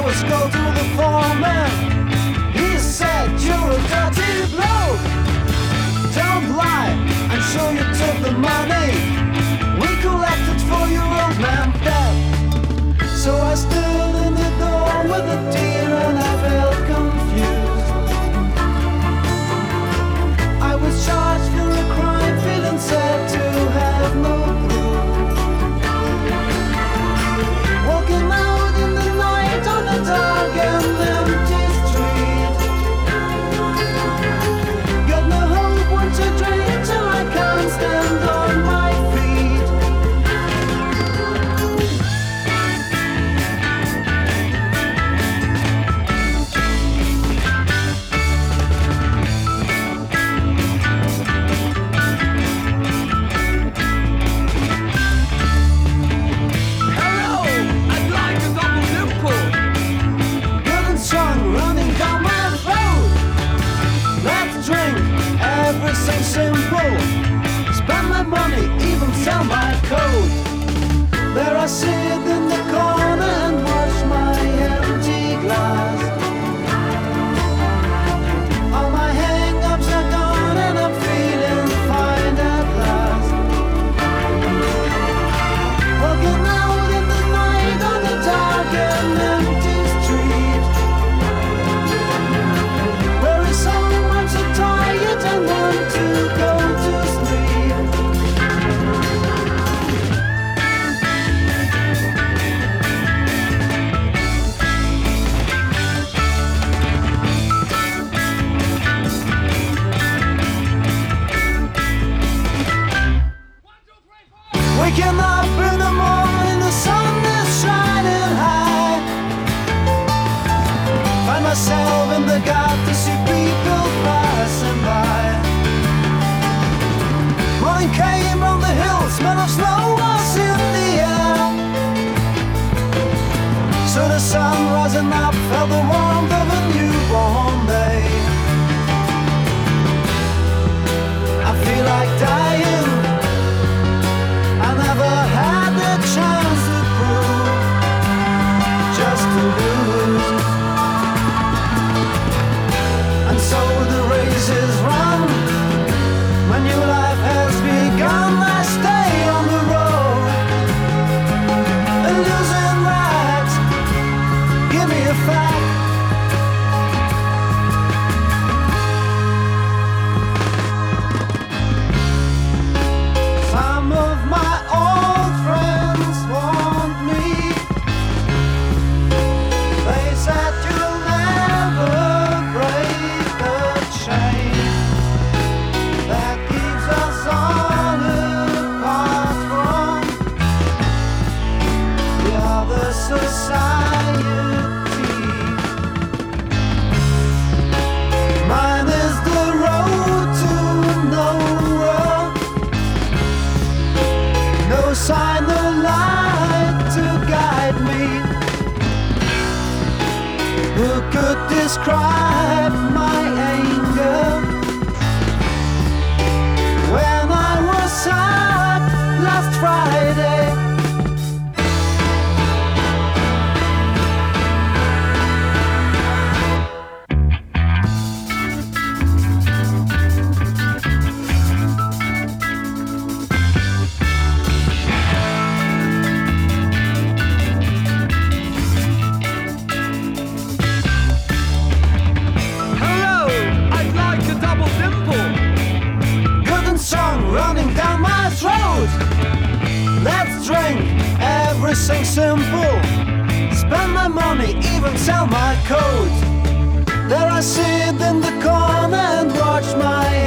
was called to the foreman. He said, "You're a dirty bloke. Don't lie, I'm sure you took the money we collected for your old man dead." So I stood in the door with a tear and I felt confused. I was charged for a crime, feeling sad to have no clue. Walking out in the night on a dark and empty street. Got no hope, want to drink till I can't stand on my feet. Hello, I'd like a double dimple. Good and strong, running down my road. Let's drink, everything simple. Spend my money, even sell my coat. There I sit in the corner and watch my empty glass. All my hang-ups are gone and I'm feeling fine at last. Walking out in the night on the dark and empty street. Where is home? I'm so tired and want to go to sleep. Waking up in the morning, the sun is shining high. Find myself in the garden to see people passing by. Morning came on the hill, smell of snow was in the air. So the sun rising up felt the warmth of a newborn day. I feel like dying. I never had the chance to prove, just to lose. And so the race is run. When your life has begun, I stay on the road. And losing rags, give me a fact. Some of my old friends want me. They said you'll never break the chain that keeps us on apart from the other society. Mine is the road to nowhere. No sign, no light to guide me. Who could describe my anger when I was sad last Friday? Hello, I'd like a double dimple. Good and strong, running down my throat. Let's drink, everything simple. Spend my money, even sell my coat. There I sit in the corner and watch my